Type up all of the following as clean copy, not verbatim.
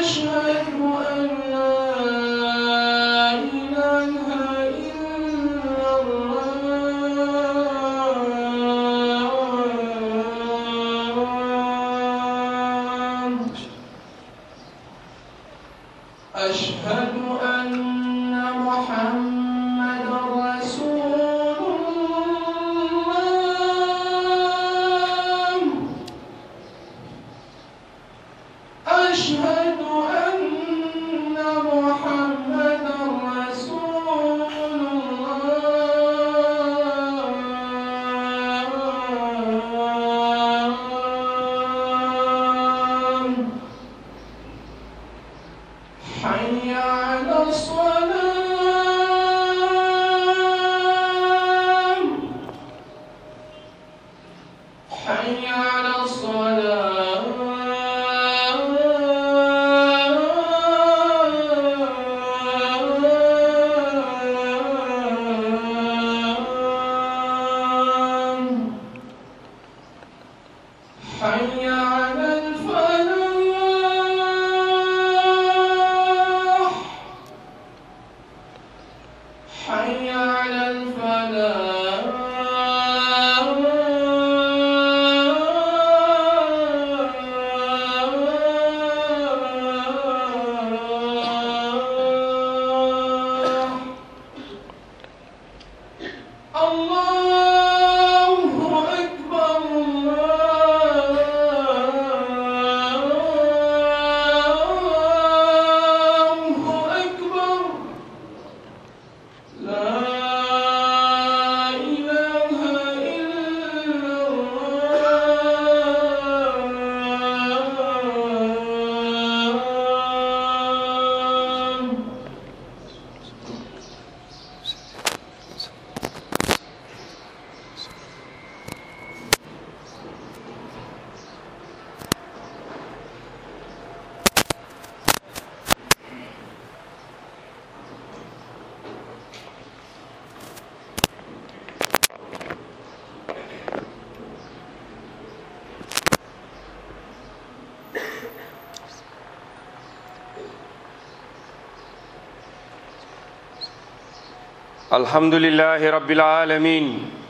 الحمد لله رب العالمين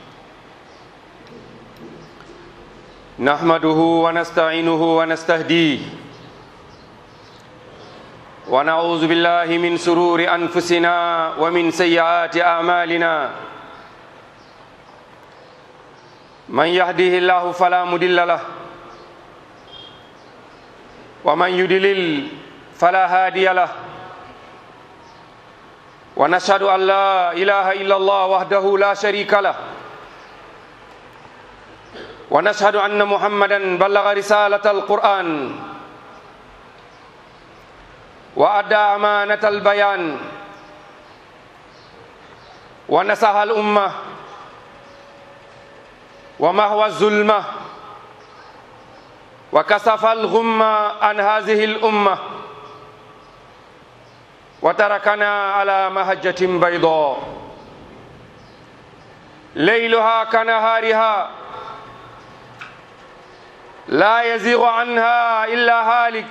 نحمده ونستعينه ونستهديه ونعوذ بالله من شرور أنفسنا ومن سيئات أعمالنا من يهده الله فلا مضل له ومن يضلل فلا هادي له ونشهد أن لا إله إلا الله وحده لا شريك له ونشهد أن محمدا بلغ رسالة القرآن وأدى أمانة البيان ونصح الأمة ومحو الظلمة وكشف الغمة عن هذه الأمة وتركنا على مهجة بيضاء ليلها كنهارها لا يزيغ عنها إلا هالك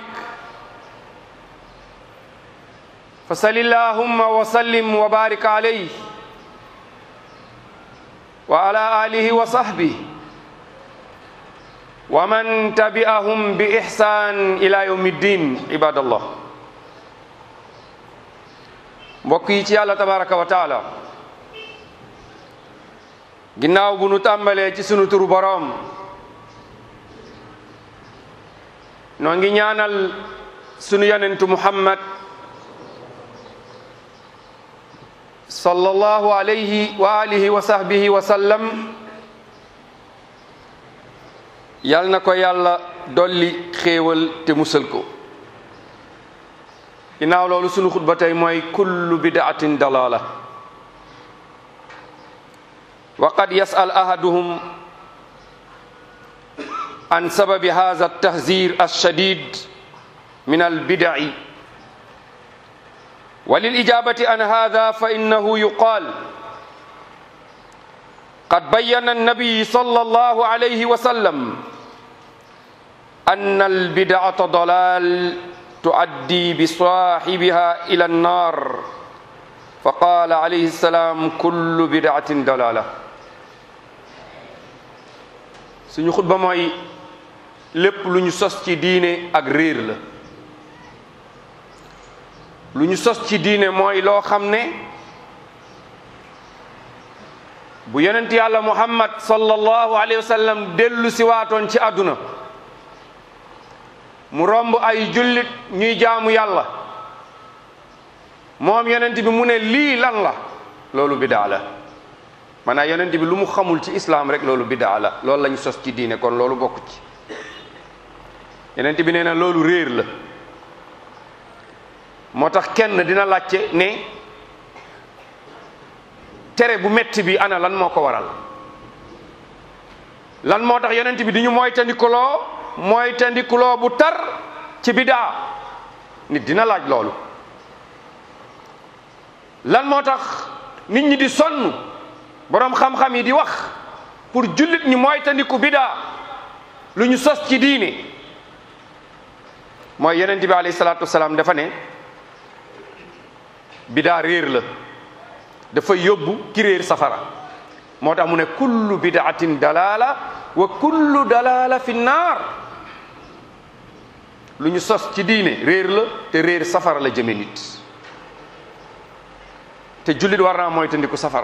فصل اللهم وسلم وبارك عليه وعلى آله وصحبه ومن تبعهم بإحسان إلى يوم الدين عباد الله mbokk yi ci yàlla tabaraka wa taala ginnaaw bu nu tàmbalee ci sunu turu boroom noo ngi ñaanal sunu yonentu Muhammad sallallahu alayhi wa alihi wa sahbihi wa sallam yal na ko yàlla dolli xéewal te musal ko ginnaaw loolu sunu xutba tey mooy kullu bid'atin dalala wa qad yas'al ahaduhum an sababi hadha at-tahzir ash-shadid min al-bid'i wa lil ijabati an hadha fa innahu yuqal qad bayyana an-nabiy sallallahu alayhi wa sallam anna al-bid'ata dalal tuaddi bi saahibiha ila annar fa qaala alayhi salaam kullu bidaatin dalala. suñu xutba mooy lépp lu ñu sos ci diine ak réer la. lu ñu sos ci diine mooy loo xam ne bu yonent yàlla muhammad sallallahu alayhi wa sallam dellu si waatoon ci àdduna mu romb ay jullit ñuy jaamu yàlla moom yonent bi mu ne lii lan la, loolu bidaa la. maanaam yonent bi lu mu xamul ci islaam rek loolu bidaa la, loolu lañ sos ci diine, kon loolu bokk ci. yonent bi nee na loolu réer la. moo tax kenn dina laajte ne tere bu metti bi ana lan moo ko waral, lan moo tax yonent bi di ñu moytandikuloo bu tar ci bidaa. nit dina laaj loolu. lan moo tax nit ñi di sonn, boroom xam-xam yi di wax pour jullit ñi moytandiku bidaa, lu ñu sos ci diine. mooy yonent bi alayhi salaatu wasalaam dafa ne bidaa réer la, dafa yóbbu ki réer safara. moo tax mu ne kullu bidaatin dalala wa kullu dalala fi naar. lu ñu sos ci diine réer la, te réer safara la jëme nit. te jullit war naa moytandiku safara.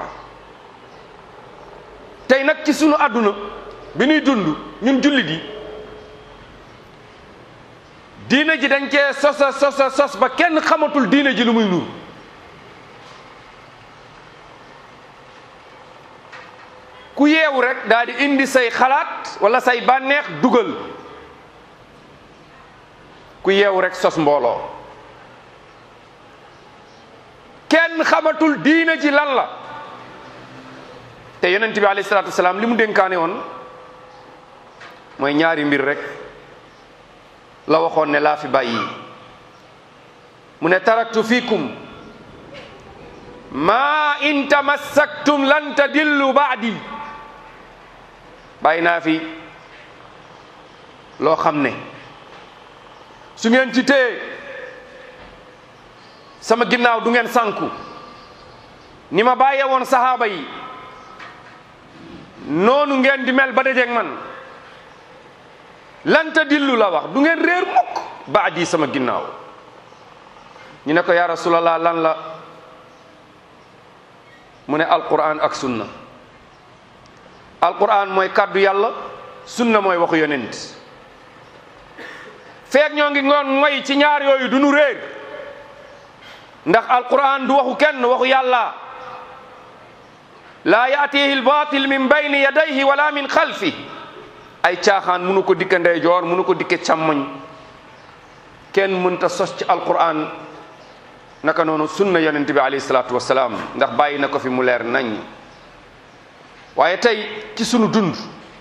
tey nag ci sunu àdduna bi ñuy dund ñun jullit yi, diine ji dañ cee sos ba kenn xamatul diine ji lu muy nuur. ku yeewu rek daal di indi say xalaat wala say bànneex dugal. ku yeewu rek sos mbooloo. kenn xamatul diine ji lan la. te yonent bi alayhi salaatu wasalaam li mu dénkaane woon mooy ñaari mbir rek la waxoon ne laa fi bàyyi. mu ne taraktu fiikum maa in tamassaktum lan tadillu baadi. bàyyi naa fi loo xam ne su ngeen ci téye sama ginnaaw du ngeen sànku. ni ma bàyyee woon sahaaba yi noonu ngeen di mel ba dajeeg man. lan tadillu la wax, du ngeen réer mukk baadi sama ginnaaw. ñu ne ko ya rasulallah lan la, mu ne alquran ak sunna. alquran mooy kàddu yàlla, sunna mooy waxu yonent. feek ñoo ngi ngoon ngoy ci ñaar yooyu du nu réer, ndax alquran du waxu kenn, waxu yàlla. laa yaatihi albatil min bayni yadayhi wala min xalfi. ay caaxaan munu ko dikke ndeyjoor, munu ko dikke càmmoñ. kenn mënta sos ci alquran. naka noonu sunna yonent bi alayhi salaatu wasalaam, ndax bàyyi na ko fi mu leer nañ. waaye tey ci sunu dund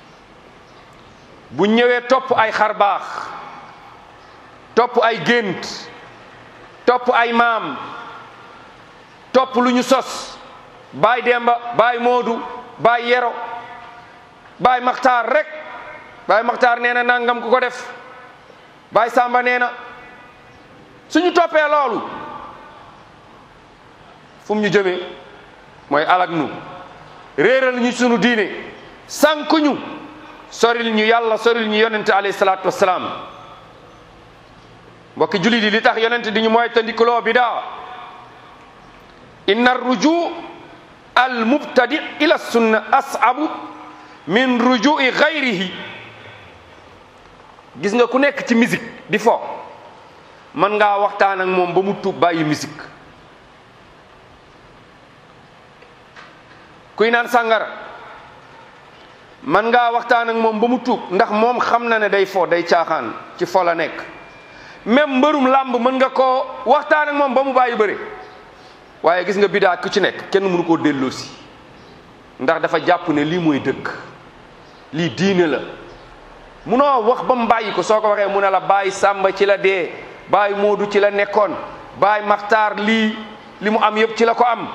bu ñëwee topp ay xarbaax, topp ay gént, topp ay maam, topp lu ñu sos. baay Demba, baay Moodu, baay Yero, baay Maxtaar rek. baay Maxtaar nee na nangam ku ko def, baay Samba nee na. suñu toppee loolu fu mu ñu jëmee mooy alag nu, réeral ñu sunu diine, sànku ñu, soril ñu yàlla, soril ñu yonente alayhi salaatu wassalaam. mbokki jullit yi li tax yonente di ñu mooy tandikuloo bidaa, inna ruju al mubtadi ila sunna as'abu min rujui gayrihi. gis nga ku nekk ci musique di fo, mën ngaa waxtaan ak moom ba mu tuub bàyyi musique. kuy naan sàngara mën ngaa waxtaan ak moom ba mu tuub, ndax moom xam na ne day fo, day caaxaan, ci fo la nekk. même mbërum làmb mën nga koo waxtaan ak moom ba mu bàyyi bëre. waaye gis nga bidaa ku ci nekk kenn mënu koo delloosi, ndax dafa jàpp ne lii mooy dëgg, lii diine la. munoo wax ba mu bàyyi ko, soo ko waxee mu ne la Baay Sàmba ci la dee, Baay Moodu ci la nekkoon, Baay Maxtaar li mu am yëpp ci la ko am.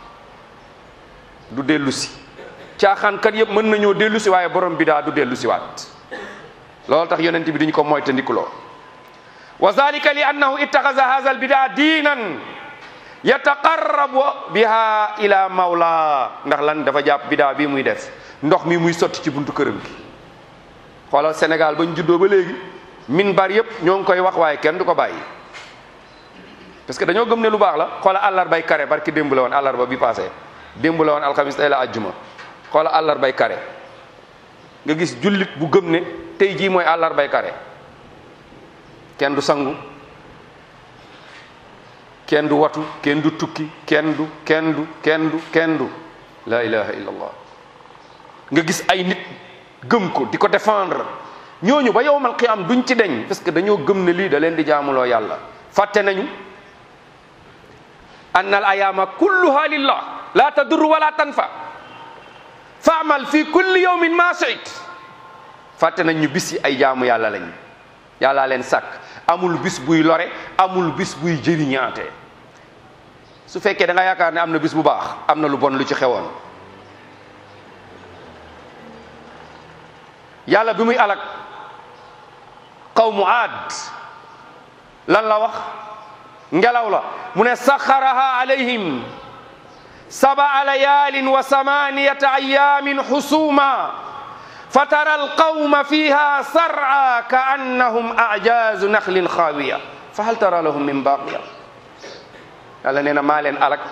du dellusi. caaxaankat yëpp mën nañoo dellusi, waaye borom bidaa du dellusi waat. loolu tax yonent bi duñ ko moytandikuloo. wa zalika li annahu ittaxaza hadha albidaa diinan yataqarrabu biha ila mawla. ndax lan? dafa jàpp bidaa bi muy def ndox mi muy sotti ci buntu këram gi. xoolal Sénégal bañ juddoo ba léegi minbar yëpp ñoo ngi koy wax waaye kenn du ko bàyyi parce que dañoo gëm ne lu baax la. xoolal àllarbay kare barki démb la woon, àllarba bi passé démb la woon, alxamis tey la ajjuma. xoolal àllarbay kare nga gis jullit bu gëm ne tey jii mooy àllarbay kare, kenn du sangu, kenn du watu, kenn du tukki, kenn du la ilaha illallah. nga gis ay nit gëm ko di ko défendre, ñooñu ba yowmal qiyaam duñ ci deñ parce que dañoo gëm ne lii da leen di jaamuloo yàlla. fàtte nañu anna al ayaama kulluha lillah la tadur wala tanfa faamal fi kulli yawmin ma shi'it. fàtte nañ ñu bis yi ay jaamu yàlla lañ, yàllaa leen sàkk. amul bis buy lore, amul bis buy jëriñaate. su fekkee da nga yaakaar ne am na bis bu baax, am na lu bon lu ci xewoon. yàlla bi muy alak qawmu aad lan la wax? ngelaw la mu ne saxaraha alayhim sab'a layaalin wa samaniyata ayaamin xusuma fatara alqawma fiha sar'a kaannahum a'jaazu naxlin xaawiya fa hal tara lahum min baaqiya. yàlla nee na maa leen alak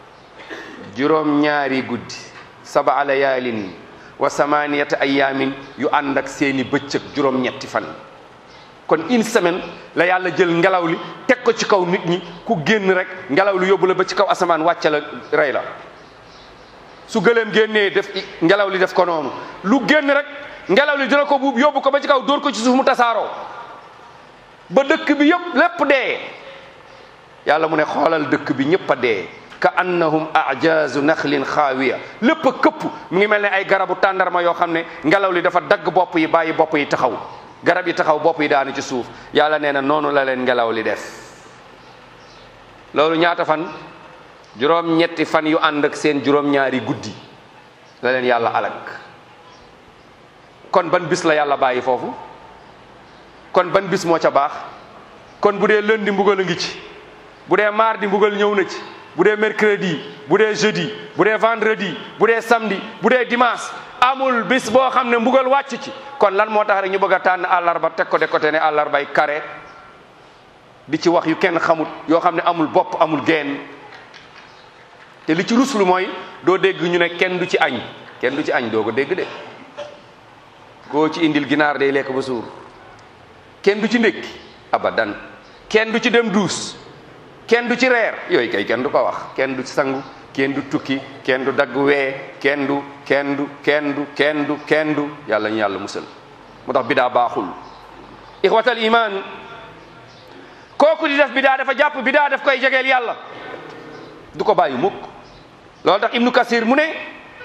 juróom-ñaari guddi, sab'a layaalin wa samaniyata ayaamin yu ànd ak seeni bëccëg juróom-ñetti fan. kon une semaine la yàlla jël ngelaw li teg ko ci kaw nit ñi, ku génn rek ngelaw li yóbbu la ba ci kaw asamaan wàcce la rey la. su gëleem génnee def ngelaw li def ko noonu, lu génn rek ngelaw li dina ko buub yóbbu ko ba ci kaw dóor ko ci suuf mu tasaaroo ba dëkk bi yëpp lépp dee. yàlla mu ne xoolal dëkk bi ñëpp a dee. ka annahum a'jaazu naxlin xaawiya, lépp a këpp. mu ngi mel ne ay garabu tàndarma yoo xam ne ngelaw li dafa dagg bopp yi bàyyi bopp yi taxaw, garab yi taxaw bopp yi daanu ci suuf. yàlla nee na noonu la leen ngelaw li def. loolu ñaata fan? juróom-ñetti fan yu ànd ak seen juróom-ñaari guddi la leen yàlla alak. kon ban bis la yàlla bàyyi foofu? kon ban bis moo ca baax? kon bu dee lundi mbugal a ngi ci, bu dee mardi mbugal ñëw na ci, bu dee mercredi, bu dee jeudi, bu dee vendredi, bu dee samedi, bu dee dimanche, amul bis boo xam ne mbugal wàcc ci. kon lan moo tax rek ñu bëgg a tànn àllarba teg ko de côté ne àllarbay kare di ci wax yu kenn xamut yoo xam ne amul bopp amul geen. te li ci ruslu mooy doo dégg ñu ne kenn du ci añ, kenn du ci añ doo ko dégg de. koo ci indil ginaar day lekk ba suur. kenn du ci ndékki abadan, kenn du ci dem duus, kenn du ci reer, yooyu kay kenn du ko wax. kenn du ci sangu, kenn du tukki, kenn du dagg wee, kenn du yàlla ñu yàlla musal. moo tax bidaa baaxul. ixwatal iman, kooku di def bidaa dafa jàpp bidaa daf koy jegeel yàlla, du ko bàyyi mukk. loolu tax ibnu kasir mu ne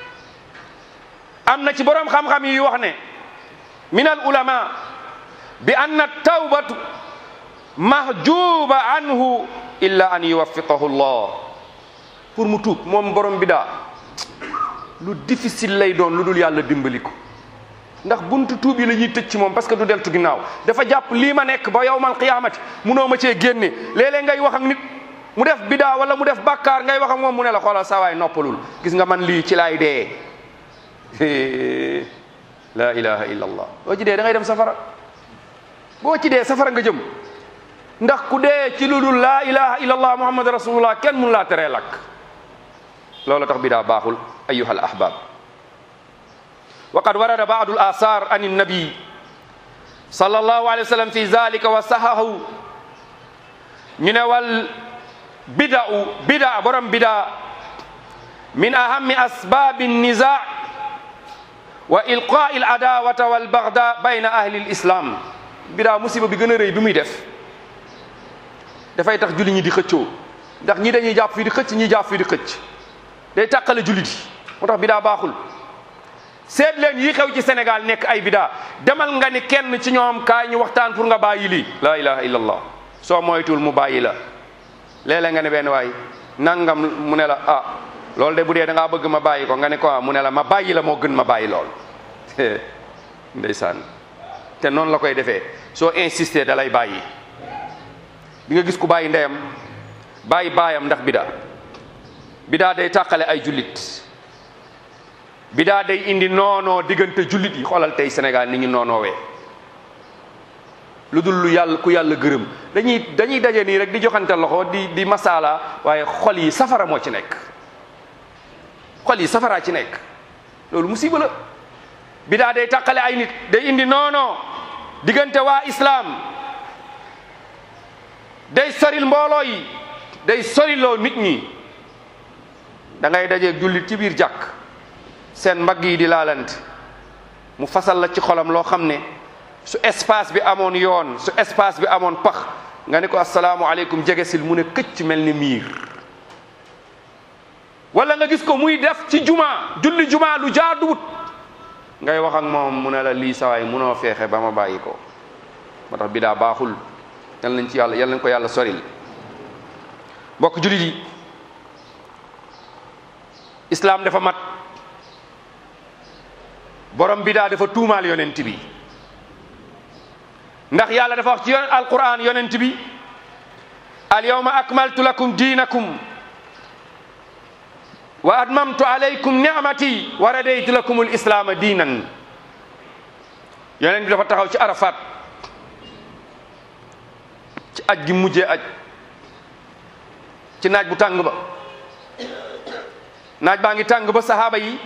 am na ci boroom xam-xam yi wax ne min al ulama bi anna tawbatu mahjuba anhu illa an yuwaffiqahu llah. pour mu tuub moom borom bidaa lu difficile lay doon lu dul yàlla dimbali ko, ndax buntu tuub yi la ñuy tëj ci moom parce que du deltu ginnaaw. dafa jàpp lii ma nekk ba yawmal qiyaamati munoo ma cee génne. léeg-léeg ngay wax ak nit mu def bidaa wala mu def bàkkaar, ngay wax ak moom mu ne la xoolal saa waay noppalul, gis nga man lii ci laay dee. la ilaha illallah. boo ci dee da ngay dem safara, boo ci dee safara nga jëm, ndax ku dee ci lu dul la ilaha illallah muhammad rasulullah kenn mun laa teree lakk. loolu tax bidaa baaxul ayuha al ahbab. wa qad warada ba'du al athar an nabi sallallahu alayhi wa sallam fi zalika wa sahahu. ñu ne wal bidaa borom bidaa min ahammi asbabi niza wa ilqaa'i al adawata wal bagda bayna ahli al islam. bidaa musiba bi gën a rëy bi muy def dafay tax julli ñi di xëccoo, ndax ñi dañuy jàpp fii di xëcc, ñi jàpp fii di xëcc, day tàqale jullit yi. moo tax bidaa baaxul. seet leen yi xew ci Sénégal nekk ay bidaa, demal nga ni kenn ci ñoom kaay ñu waxtaan pour nga bàyyi lii, la ilaha illallah, soo moytul mu bàyyi la. léeg-léeg nga ne benn waay nangam, mu ne la ah loolu de bu dee da ngaa bëgg ma bàyyi ko, nga ne ko mu ne la ma bàyyi la moo gën ma bàyyi lool. ndeysaan. te noonu la koy defee, soo insister da lay bàyyi. di nga gis ku bàyyi ndeyam bàyyi baayam ndax bidaa day tàqale ay jullit, bidaa day indi noonoo diggante jullit yi. xoolal tey Sénégal ni ñu noonoowee lu dul lu yàlla ku yàlla gërëm dañuy daje nii rek di joxante loxo di masala, waaye xol yi safara moo ci nekk, xol yi safaraa ci nekk. loolu musiba la. bidaa day tàqale ay nit, day indi noonoo diggante waa islaam, day soril mbooloo yi, day soriloo nit ñi. da ngay dajeeg jullit ci biir jàkk seen mbagg yi di laalante, mu fasal la ci xolam loo xam ne su espace bi amoon yoon, su espace bi amoon pax, nga ne ko asalaamualeykum jege sil mu ne këcc mel ni miir. wala nga gis ko muy def ci julli juma lu jaaduwut, ngay wax ak moom mu ne la lii sawaay munoo feexe ba ma bàyyi ko. moo tax bidaa baaxul. yal nañ ci yàlla, yal nañ ko yàlla soril. mbokk jullit yi, islaam dafa mat. borom bidaa dafa tuumaal yonent bi, ndax yàlla dafa wax ci alquran yonent bi, al yawma akmaltu lakum diinakum wa atmamtu alaykum ni'mati wa radaytu lakum al islaama diinan. yonent bi dafa taxaw ci Arafat ci aj gi mujjee aj, ci naaj bu tàng ba. naaj baa ngi tàng ba sahaaba yi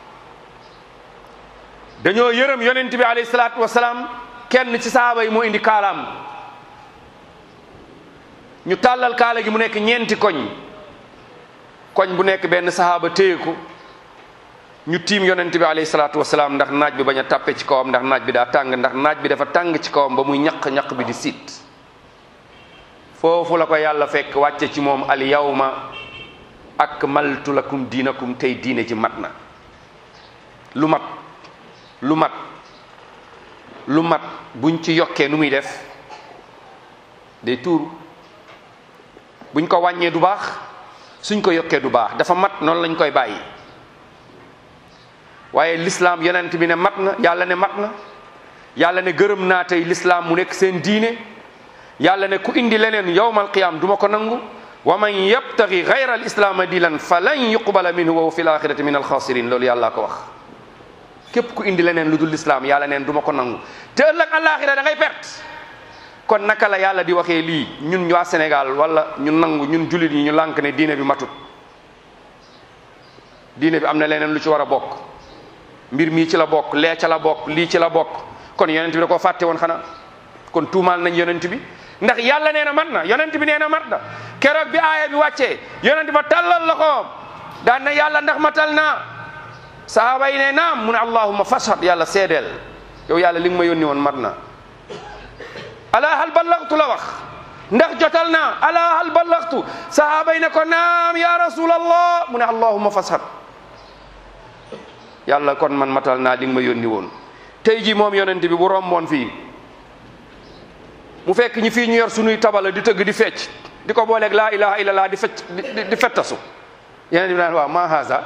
dañoo yërëm yonent bi alayhi salaatu wasalaam. kenn ci sahaaba yi moo indi kaalaam, ñu tàllal kaala gi mu nekk ñeenti koñ bu nekk benn sahaaba téye ko, ñu tiim yonent bi alayhi salaatu wasalaam ndax naaj bi bañ a tàppe ci kawam, ndax naaj bi daa tàng, ndax naaj bi dafa tàng ci kawam ba muy ñaq bi di siit. foofu la ko yàlla fekk wàcce ci moom al yawma akmaltu lakum diinakum, tey diine ji mat na. lu mat buñ ci yokkee nu muy def, day tuuru. buñ ko wàññee du baax, suñ ko yokkee du baax. dafa mat, noonu lañ koy bàyyi. waaye l'islam yonent bi ne mat na, yàlla ne mat na, yàlla ne gërëm naa tey l'islam mu nekk seen diine. yàlla ne ku indi leneen yawmal qiyaam du ma ko nangu. wa man yabtaghi ghayra al islaama diinan falan yuqbala minhu wa huwa fil axirati min al xaasiriin. loolu yàlla ko wax. képp ku indi leneen lu dul lislaam yàlla neen du ma ko nangu, te ëllëg àllaaxira da ngay perte. kon naka la yàlla di waxee lii ñun waa Sénégal wala ñu nangu ñun jullit yi ñu lànk ne diine bi matut? diine bi am na leneen lu ci war a bokk, mbir mii ci la bokk, lee ca la bokk, lii ci la bokk. kon yonent bi da koo fàtte woon xanaa? kon tuumaal nañ yonent bi, ndax yàlla nee na mat na, yonent bi nee na mat na. keroog bi aaya bi wàccee yonent ba tàllal loxoom daan na yàlla ndax matal naa. sahaaba yi ne naam, mu ne allahumma fashhad, yàlla seedeel, yow yàlla li nga ma yónni woon mat na. ala hal ballaghtu la wax, ndax jotal naa, ala hal ballaghtu. sahaaba yi ne ko naam ya rasulallah, mu ne allahumma fashhad, yàlla kon man matal naa li nga ma yónni woon. tey ji moom yonent bi bu romboon fii mu fekk ñi fii ñu yor sunuy tabala di tëgg di fecc, di ko booleeg laa ilaha illallah di fecc di fettasu, yonent bi naan waaw ma haza.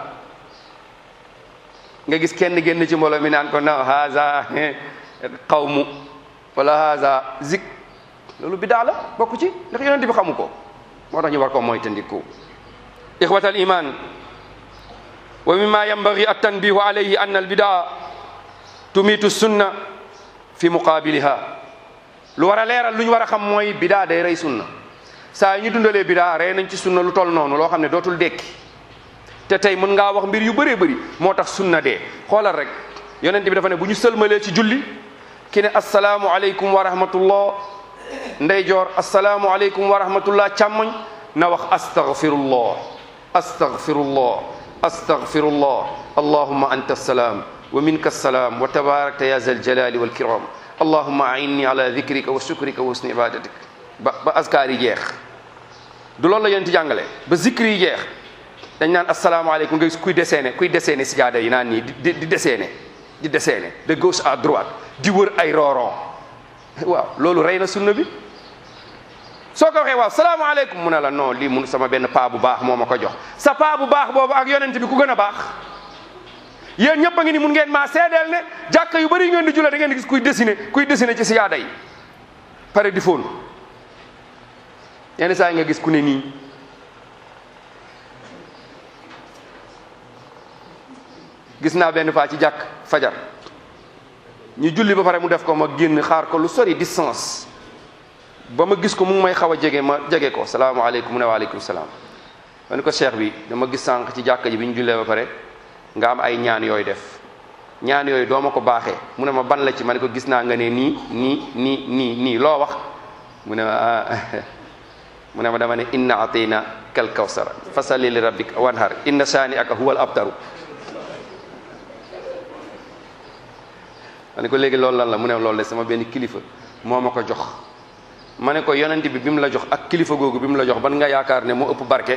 nga gis kenn génn ci mbooloo mi naan ko na haza qawmu wala haza zik. loolu bidaa la, bokku ci, ndax yonent bi xamu ko. moo tax ñu war ko moytandiku. ixwata al iman, wa mimma yanbaghi at-tanbihu alayhi anna al bidaa tumitu sunna fi muqabiliha. lu war a leeral lu ñu war a xam mooy bidaa day rey sunna. saa yi ñu dundalee bidaa rey nañ ci sunna lu toll noonu, loo xam ne dootul dekki. te tey mën ngaa wax mbir yu bëree bëri moo tax sunna dee. xoolal rek yonent bi dafa ne bu ñu sëlmalee ci julli ki ne asalaamu aleykum wa rahmatullah ndeyjoor, asalaamu aleykum wa rahmatullah càmmoñ, na wax astaghfirullah astaghfirullah astaghfirullah allahumma anta salaam wa minka salaam wa tabarakta ya zal jalali wal kiram allahumma a'inni ala dhikrika wa shukrika wa husni ibadatik. ba azkaar yi jeex. du loolu la yonent jàngale ba zikri yi jeex. dañ naan asalaamaaleykum nga gis kuy dessiné si jaada yi naan nii di dessiné de gauche à droite di wër ay rooron. waaw loolu rey na sunna bi. soo ko waxee waaw salaamaaleykum mu ne la non lii mun sama benn paa bu baax moo ma ko jox. sa paa bu baax boobu ak yonent bi ku gën a baax? yéen ñëpp a ngi ni mun ngeen maa seedeel ne jàkka yu bëri ngeen di jula da ngeen di gis kuy dessiné ci si jaada yi pare di fóon. yenn saa yi nga gis ku ne nii gis naa benn faa ci jàkk fajar ñu julli ba pare mu def ko, ma génn xaar ko lu sori distance ba ma gis ko mu ngi may xaw a jege, ma jege ko salaamaaleykum mu ne waaleykum salaam. ma ne ko cheikh bi dama gis sànq ci jàkka ji bi ñu jullee ba pare nga am ay ñaan yooyu def, ñaan yooyu doo ma ko baaxee. mu ne ma ban la ci? ma ne ko gis naa nga ne nii loo wax? mu ne ma mu ne ma dama ne inna atayna kal kawsara fasalli li rabbika wanhar inna saani aka huwal abtaru. ma ne ko léegi loolu lan la? mu ne loolu de sama benn kilifa moo ma ko jox. ma ne ko yonent bi mu la jox ak kilifa googu bi mu la jox ban nga yaakaar ne moo ëpp barke?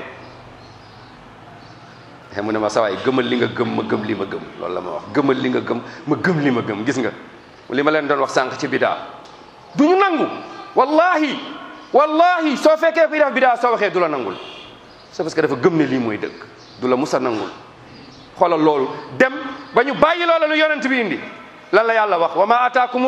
mu ne ma sawaay gëmal li nga gëm, ma gëm li ma gëm. loolu la ma wax, gëmal li nga gëm, ma gëm li ma gëm. gis nga li ma leen doon wax sànq ci bidaa du ñu nangu. wallahi soo fekkee kuy def bidaa soo waxee du la nangul, c'est parce que dafa gëm ne lii mooy dëgg, du la musa nangul. xoolal loolu dem ba ñu bàyyi loola lu yonent bi indi. lan la yàlla wax? wa ma ataakumu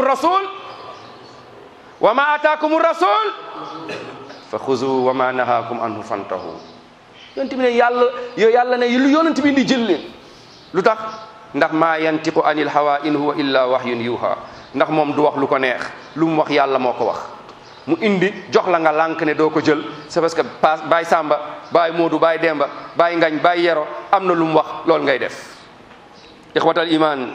rasul fa xuzu wa ma nahaakum anhu fantahu. yonent bi ne yàlla ne lu yonent bi indi jël leen. lu tax? ndax maa yantiqu anil hawa in huwa illa wahyun yuha. ndax moom du wax lu ko neex, lu mu wax yàlla moo ko wax. mu indi jox la nga lànk ne doo ko jël, c'est parce que baay Samba, baay Moodu, baay Demba, baay Ngañ, baay Yero am na lu mu wax, loolu ngay def. ixwatal iman,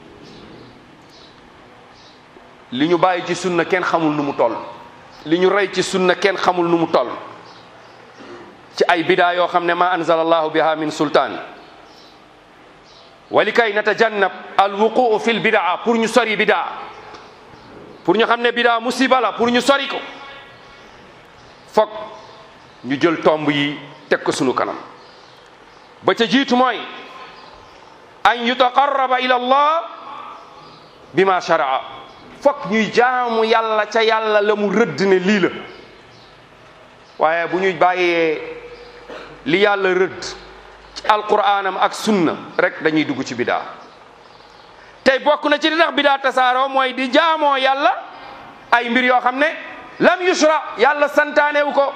li ñu bàyyi ci sunna kenn xamul nu mu toll, li ñu rey ci sunna kenn xamul nu mu toll, ci ay bidaa yoo xam ne ma anzala allahu biha min sultaan. wa li kay natajannab al wuquu fi l bidaa, pour ñu sori bidaa, pour ñu xam ne bidaa musiba la, pour ñu sori ko, foog ñu jël tomb yi teg ko sunu kanam. ba ca jiitu mooy an yutaqarraba ila allah bima sharaa. foog ñuy jaamu yàlla ca yàlla la mu rëdd ne lii la. waaye bu ñuy bàyyee li yàlla rëdd ci alquraanam ak sunna rek dañuy dugg ci bidaa. tey bokk na ci li tax bidaa tasaaroo mooy di jaamoo yàlla ay mbir yoo xam ne lam yusra, yàlla santaanewu ko,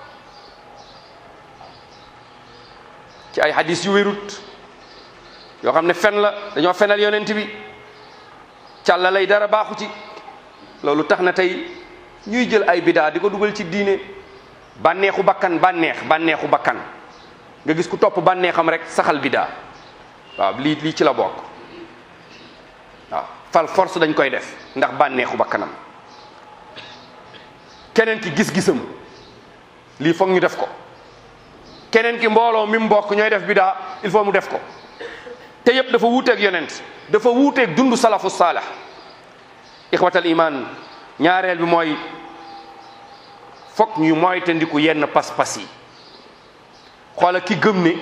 ci ay hadis yu wérut yoo xam ne fen la, dañoo fenal yonent bi, càlla lay dara baaxu ci. loolu tax na tey ñuy jël ay bidaa di ko dugal ci diine. bànneexu bakkan bànneexu bakkan nga gis ku topp bànneexam rek saxal bidaa. waaw lii ci la bokk. waaw fal force dañ koy def ndax bànneexu bakkanam. keneen ki gis-gisam lii foog ñu def ko. keneen ki mbooloo mi mbokk ñooy def bidaa, il faut mu def ko. te yépp dafa wuuteeg yonent, dafa wuuteeg dundu salafu saalax. ixwatal iman, ñaareel bi mooy fokk ñu moytandiku yenn pas-pas yi. xoola ki gëm ne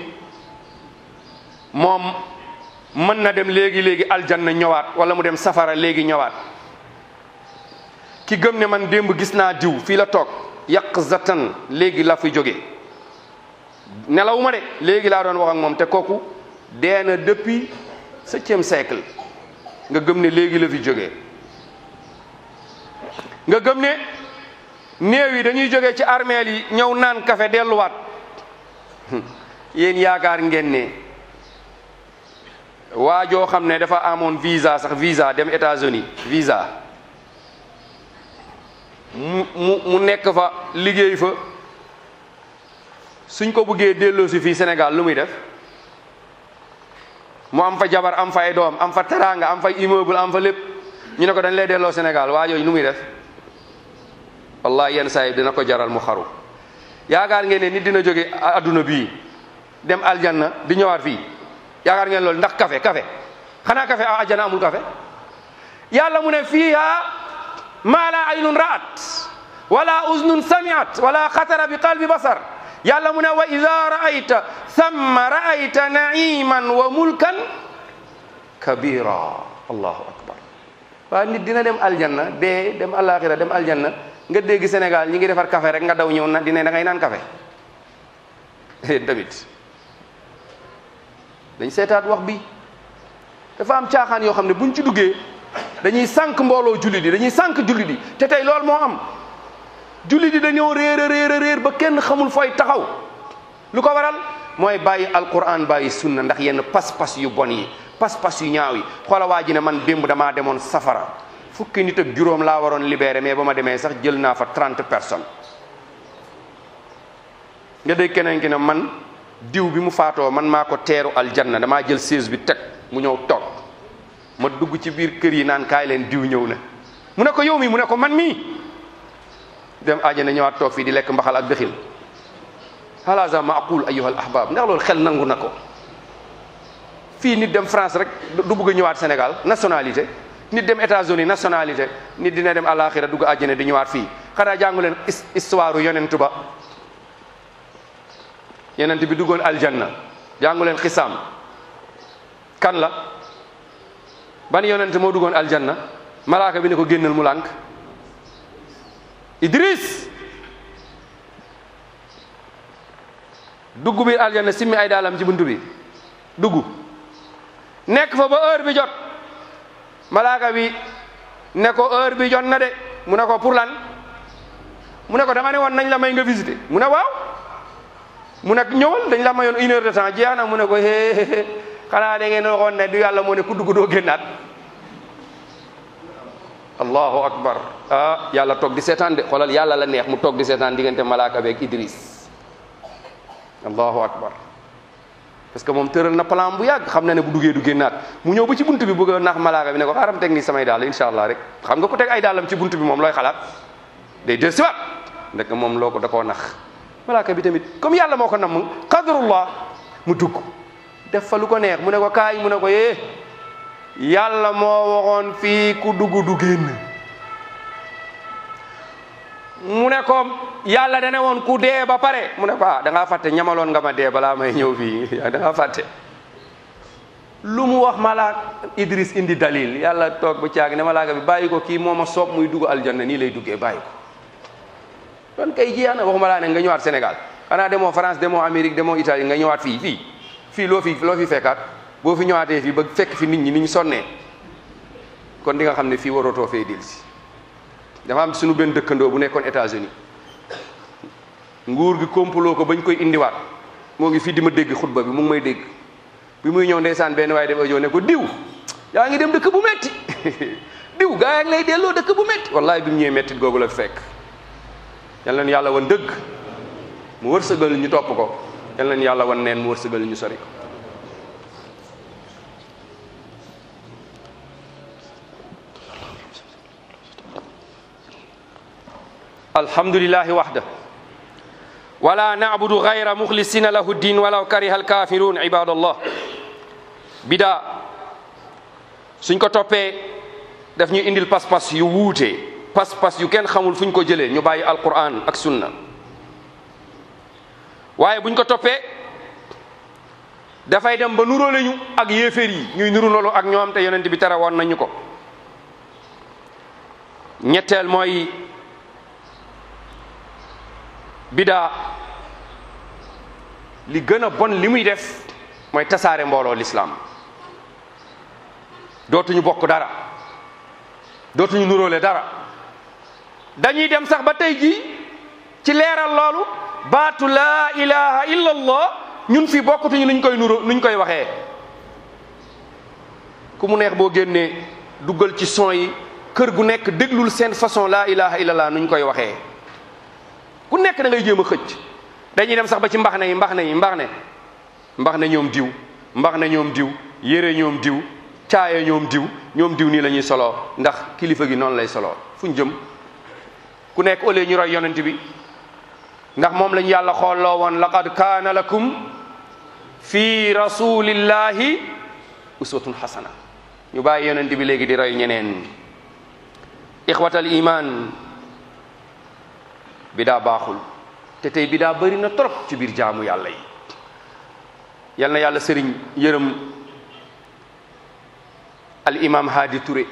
moom mën na dem léegi aljanna ñëwaat, wala mu dem safara léegi ñëwaat. ki gëm ne man démb gis naa diw fii la toog yaqzatan léegi la fi jóge, nelawuma de léegi laa doon wax ak moom, te kooku dee na depuis 7e siècle. nga gëm ne léegi la fi jógee. nga gëm ne néew yi dañuy jógee ci armeel yi ñëw naan café delluwaat. yéen yaakaar ngeen ne waajoo xam ne dafa amoon visa dem États-Unis visa mu nekk fa liggéey fa, suñ ko bëggee delloo si fii Sénégal lu muy def? mu am fa jabar, am fa ay doom, am fa teraanga, am fa immeuble, am fa lépp, ñu ne ko dañ lay delloo Sénégal, waajooju lu muy def? wallahi yenn saa yi dina ko jaral mu xaru. yaakaar ngeen ne nit dina jóge adduna bii dem aljanna di ñëwaat fii? yaakaar ngeen loolu ndax café xanaa café aljanna amul café? yàlla mu ne fiiha maa la aynun ra'at wala uznun sami'at wala xatara bi qalbi basar. yàlla mu ne wa ida ra'ayta thumma ra'ayta na'iman wa mulkan kabira. allahu akbar. waaye nit dina dem aljanna dem alaxira dem aljanna, nga dégg Sénégal ñi ngi defar café rek nga daw ñëw na dina da ngay naan café. tamit dañ seetaat wax bi. dafa am caaxaan yoo xam ne buñ ci duggee dañuy sànq mbooloo jullit yi, dañuy sànq jullit yi. te tey loolu moo am. julli di dañoo réer ba kenn xamul fooy taxaw. lu ko waral mooy bàyyi alquran bàyyi sunna ndax yenn pas-pas yu bon yi pas-pas yu ñaaw yi. xoola waa ji ne man démb damaa demoon safara fukki nit ak juróom laa waroon libéré mais ba ma demee sax jël naa fa 30 personnes. nga dégg keneen ki ne man diw bi mu faatoo man maa ko teeru aljanna damaa jël siège bi teg mu ñëw toog ma dugg ci biir kër yi naan kaay leen diw ñëw na. mu ne ko yow mi mu ne ko man mii dem àjjana ñëwaat toog fii di lekk mbaxal ak dëxil. halaza maaqul ayyuha al ahbab ndax loolu xel nangu na ko. fii nit dem France rek du bëgg a ñëwaat Sénégal nationalité. nit dem États-Unis nationalité. nit dina dem àllaaxira dugg àjjana di ñëwaat fii xanaa jàngu leen histoire yonentu ba. yonent bi duggoon aljanna jàngu leen xisaam kan la ban yonent moo duggoon aljanna malaaka bi ne ko génnal mu lànk Idris dugg bi aljanna simmi ay daalam ci buntu bi dugg nekk fa ba heure bi jot malaaka bi ne ko heure bi jot na de mu ne ko pour lan mu ne ko dama ne woon nañ la may nga visiter mu ne waaw mu ne ñëwal dañ la mayoon 1 heure de temps jeex na mu ne ko xanaa da ngeen waxoon ne du yàlla moo ne ku dugg doo génnaat. allahu akbar yàlla toog di seetaan de xoolal yàlla la neex mu toog di seetaan diggante malaaka beeg Idris. allahu akbar parce que moom tëral na plan bu yàgg xam na ne bu duggee du génnaat mu ñëw ba ci buntu bi bëgg a nax malaaka bi ne ko xaaram teg ni samay daal incha allah rek xam nga ku teg ay daalam ci buntu bi moom looy xalaat day del siwaat ndek moom loo ko da koo nax. malaaka bi tamit comme yàlla moo ko namm qadrullah mu dugg def fa lu ko neex mu ne ko kaay mu ne ko yàlla moo waxoon fii ku dugg du génn mu ne ko yàlla dane woon ku dee ba pare mu ne ko da ngaa fàtte ñamaloon nga ma dee balaa may ñëw fii da ngaa fàtte lu mu wax malaak Idris indi dalil yàlla toog ba caag ne malaaka bi bàyyi ko kii moo ma soob muy dugg aljanna nii lay duggee bàyyi ko kon kay jeex na waxuma laa ne nga ñëwaat Sénégal xanaa demoo France demoo Amérique demoo Italie nga ñëwaat fii loo fi fekkaat boo fi ñëwaatee fii ba fekk fi nit ñi ni ñu sonnee kon di nga xam ne fii warootoo fee dil si dafa am suñu benn dëkkandoo bu nekkoon États-Unis nguur gi kompaloo ko bañ koy indiwaat moo ngi fii di ma dégg xutba bi mu ngi may dégg bi muy ñëw ndeysaan benn waaye def audio ne ko diw yaa ngi dem dëkk bu metti diw gaa yaa ngi lay delloo dëkk bu metti wallahi bi mu ñëwee mettit googu la fekk. yal nañu yàlla wan dëgg mu wërsëgal ñu topp ko yal nañu yàlla wan neen mu wërsëgal ñu sori ko. alhamdulillahi wahda wala na'budu ghayra mukhlisina lahu ddin walaw kariha alkafirun ibadallah. bidaa suñ ko toppee daf ñu indil pas-pas yu wuute pas-pas yu kenn xamul fuñ ko jëlee ñu bàyyi alquran ak sunna waaye buñ ko toppee dafay dem ba nuroo lañu ak yéeféer yi ñuy nuru loolu ak ñoom te yonent bi tere woon nañu ko. ñetteel mooy bidaa li gën a bon li muy def mooy tasaare mbooloo lislaam dootuñu bokk dara dootuñu nuróole dara dañuy dem sax ba tey jii ci leeral loolu baatu laa ilaha illa allah ñun fii bokkatuñu nuñ koy waxee. ku mu neex boo génnee duggal ci son yi kër gu nekk déglul seen façon laa ilaha illa allah nuñ koy waxee ku nekk da ngay jéem a xëcc. dañuy dem sax ba ci mbax ne ñoom diw mbax ne ñoom diw yére ñoom diw caaya ñoom diw nii la ñuy soloo ndax kilifa gi noonu lay soloo fu ñu jëm. ku nekk au lieu ñu roy yonent bi ndax moom lañu yàlla xooloo woon laqad kaana lakum fi rasulillahi uswatun hasana ñu bàyyi yonent bi léegi di roy ñeneen. ixwatal iman bidaa baaxul te tey bidaa bëri na trop ci biir jaamu yàlla yi. yal na yàlla sëriñ yërëm al imam Hadi Touré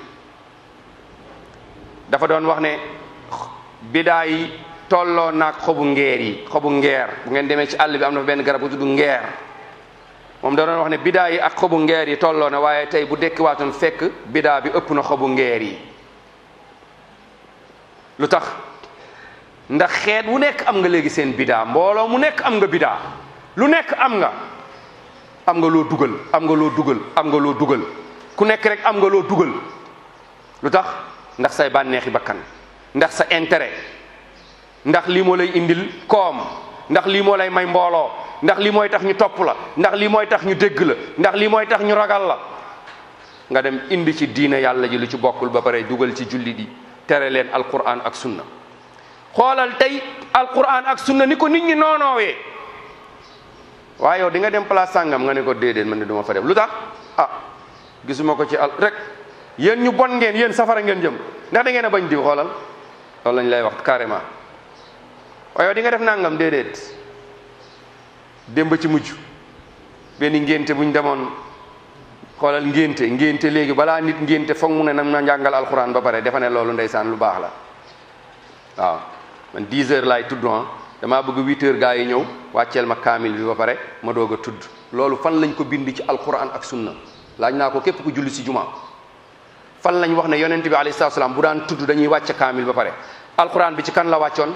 dafa doon wax ne bidaa yi tolloo naag xobu ngeer bu ngeen demee ci àll bi am na benn garab bu tudd ngeer moom da doon wax ne bidaa yi ak xobu ngeer yi tolloo na waaye tey bu dekkiwaatoon fekk bidaa bi ëpp na xobu ngeer yi. lu tax ndax xeet wu nekk am nga léegi seen bidaa, mbooloo mu nekk am nga bidaa, lu nekk am nga loo dugal, am nga loo dugal, am nga loo dugal, ku nekk rek am nga loo dugal. lu tax? ndax say bànneexi bakkan, ndax sa intérêt, ndax lii moo lay indil koom, ndax lii moo lay may mbooloo, ndax lii mooy tax ñu topp la, ndax lii mooy tax ñu dégg la, ndax lii mooy tax ñu ragal la. nga dem indi ci diine yàlla ji lu ci bokkul ba pare dugal ci jullit yi, tere leen alquran ak sunna. xoolal tey alquran ak sunna ni ko nit ñi noonoowee. waaye yow di nga dem place sàngam nga ne ko déedéet man de duma fa dem. lu tax? gisuma ko ci rek yéen ñu bon ngeen, yéen safara ngeen jëm, ndax da ngeen a bañ diw. xoolal loolu lañ lay wax carrément. waaye yow di nga def nangam, déedéet. démb ci mujj benn ngénte buñ demoon, xoolal ngénte léegi balaa nit ngénte foog mu ne nam na njàngal alquran ba pare defa ne loolu ndeysaan lu baax la. waaw man 10 heures laay tudd damaa bëgg 8 heures gaa yi ñëw wàcceel ma kaamil bi ba pare ma doog a tudd. loolu fan lañ ko bind ci alquran ak sunna? laaj naa ko képp ku julli ci juma. fan lañ wax ne yonent bi alayhi salaam bu daan tudd dañuy wàcce kaamil ba pare? alquran bi ci kan la wàccoon?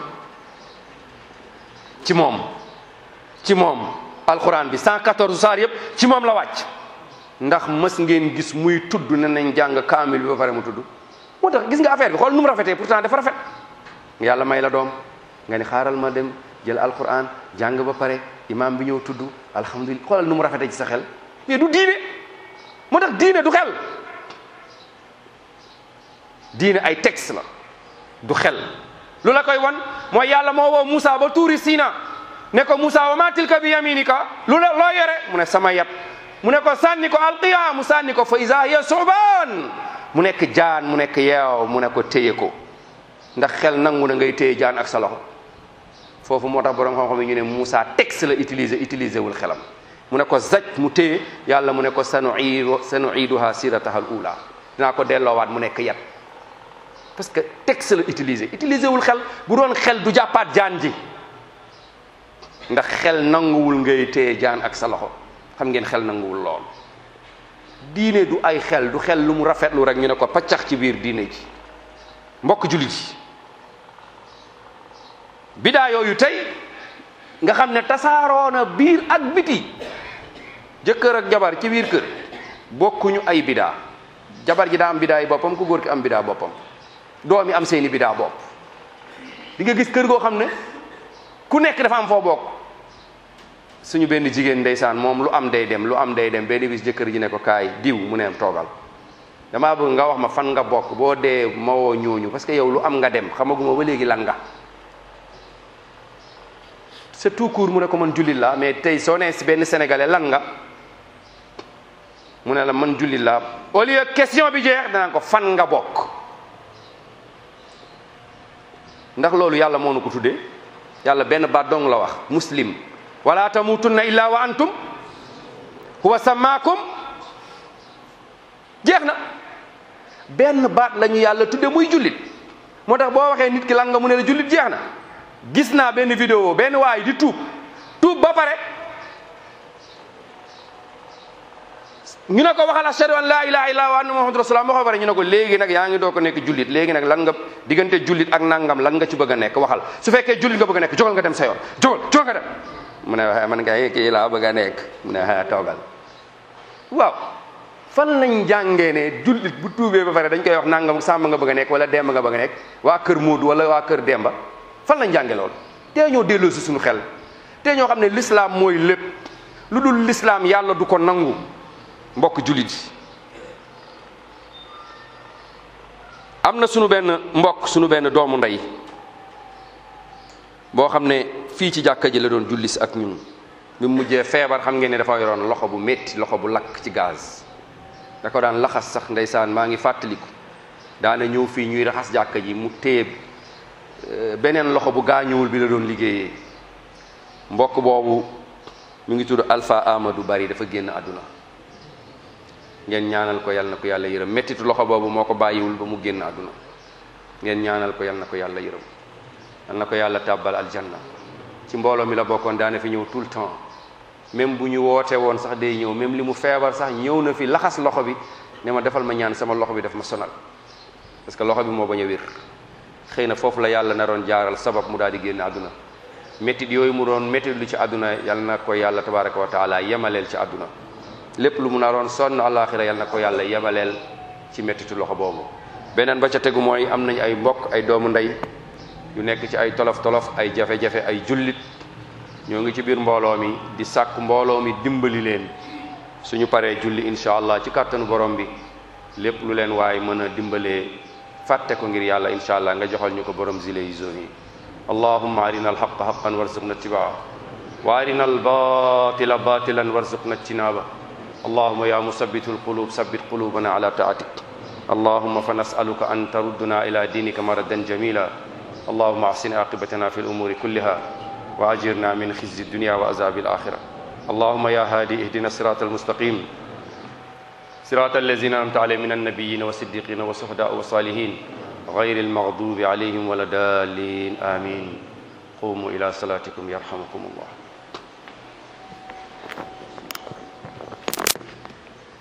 ci moom alquran bi 114 saar yëpp ci moom la wàcc. ndax mës ngeen gis muy tudd ne nañ jàng kaamil bi ba pare mu tudd? moo tax gis nga affaire bi xool nu mu rafetee, pourtant dafa rafet. yàlla may la doom nga ni xaaral ma dem jël alquran jàng ba pare imam bi ñëw tudd alhamdulilah. xoolal nu mu rafetee ci sa xel. mais du diine. moo tax diine du xel. diine ay texte la, du xel. lu la koy wan mooy yàlla moo woo Moussa ba tuuri Sina ne ko Moussa wa ma tilka bi yaminika, loo yore? mu ne sama yat. mu ne ko sànni ko alqiya, mu sànni ko fa iza hiya suban, mu nekk jaan, mu nekk yeew, mu ne ko téye ko. ndax xel nangu na ngay téye jaan ak sa loxo? foofu moo tax borom xam-xam yi ñu ne Moussa texte la utilisé wul xelam. mu ne ko zaj, mu téye. yàlla mu ne ko sanuiduha sirataha al ula, dinaa ko delloowaat mu nekk yat. parce que texte la utilisé wul xel. bu doon xel du jàppaat jaan ji. ndax xel nanguwul ngay téye jaan ak sa loxo. xam ngeen xel nanguwul lool. diine du ay xel, du xel lu mu rafetlu rek ñu ne ko paccax ci biir diine ji. mbokk jullit yi, bidaa yooyu tey nga xam ne tasaaroo na biir ak biti. jëkkër ak jabar ci biir kër bokkuñu ay bidaa. jabar ji daa am bidaa yi boppam, ku góor ki am bidaa boppam, doom yi am seeni bidaa bopp. di nga gis kër goo xam ne ku nekk dafa am foo bokk. suñu benn jigéen ndeysaan moom lu am day dem benn bis jëkkër ji ne ko kaay diw, mu ne toogal, damaa bëgg nga wax ma fan nga bokk, boo dee ma woo ñooñu, parce que yow lu am nga dem, xamaguma ba léegi lan nga. c'est tout court mu ne ko man jullit laa, mais tey soo nee si benn sénégalais lan nga, mu ne la man jullit laa. au lieu question bi jeex danaan ko fan nga bokk. ndax loolu yàlla moo nu ko tuddee? yàlla benn baat dong la wax, muslim. wala tamutunna illa wa antum huwa samaakum. jeex na. benn baat la ñu yàlla tudde muy jullit. moo tax boo waxee nit ki lan nga mu ne la jullit, jeex na. gis naa benn vidéo benn waay di tuub ba pare ñu ne ko waxal ashhadu an la ilaha illa wa anna muhammadu rasulullah moo ko pare ñu ne ko léegi nag yaa ngi doo ko nekk jullit, léegi nag lan nga diggante jullit ak nangam lan nga ci bëgg a nekk, waxal. su fekkee jullit nga bëgg a nekk jógal nga dem sa yoon, jógal nga dem. mu ne waxee man nga kii laa bëgg a nekk, mu ne toogal. waaw fan lañ jàngee ne jullit bu tuubee ba pare dañ koy wax nangam sàmba nga bëgg a nekk wala demba nga bëgg a nekk, waa kër Moodu wala waa kër Demba? fan lañ jàngee loolu? tey ñoo delloo si suñu xel, tey ñoo xam ne l'islam mooy lépp. lu dul l'islam yàlla du ko nangu. mbokk jullit yi, am na sunu benn doomu ndey boo xam ne fii ci jàkka ji la doon julli si ak ñun. bi mu mujjee feebar, xam ngeen ne dafa yoroon loxo bu métti, loxo bu lakk ci gaz. da ko daan laxas sax ndeysaan, maa ngi fàttaliku daana ñëw fii ñuy raxas jàkka ji mu téye beneen loxo bu gaañuwul bi la doon liggéeyee. mbokk boobu mu ngi tudd Alpha Amadou Bari, dafa génn àdduna. ngeen ñaanal ko, yal na ko yàlla yërëm. mettitu loxo boobu moo ko bàyyiwul ba mu génn àdduna. ngeen ñaanal ko, yal na ko yàlla yërëm, yal na ko yàlla tàbbal aljanna. ci mbooloo mi la bokkoon, daana fi ñëw tout le temps. même bu ñu woote woon sax day ñëw, même li mu feebar sax ñëw na fi laxas loxo bi ne ma defal ma ñaan, sama loxo bi daf ma sonal, parce que loxo bi moo bañ a wér. xëy na foofu la yàlla naroon jaaral sabab mu daal di génn àdduna méttit yooyu mu doon méttit lu ci àdduna yal na ko yàlla tabaraka wa taala yemaleel ci àdduna lépp lu mu naroon sonn àllaaxira yal na ko yàlla yemaleel ci méttitu loxo boobu. beneen ba ca tegu mooy am nañ ay mbokk ay doomu ndey yu nekk ci ay tolof-tolof ay jafe-jafe ay jullit ñoo ngi ci biir mbooloo mi di sàkk mbooloo mi dimbali leen suñu paree julli incha allah ci kàttanu borom bi lépp lu leen waaye mën a dimbalee fàtte ko ngir yàlla incha allah nga joxal ñu ko borom zile yi zone yi. allahumma arina alhaqa haqan warzuqna ittibaa wa arina albatila batilan warzuqna ijtinaba allahumma ya musabbitu alqulub sabbit qulubana ala taatik allahumma fa nasaluka an tarudduna ila dinika maradan jamila allahumma ahsin aqibatana fi al-umuri kulliha wa ajirna min khizyi ad-dunya wa azabi al-akhirah allahumma ya hadi ihdina sirata al-mustaqim sirata allazina an'amta alayhim min an-nabiyyin wa siddiqin wa shuhada wa salihin غير المغضوب عليهم ولا الضالين آمين قوموا إلى صلاتكم يرحمكم الله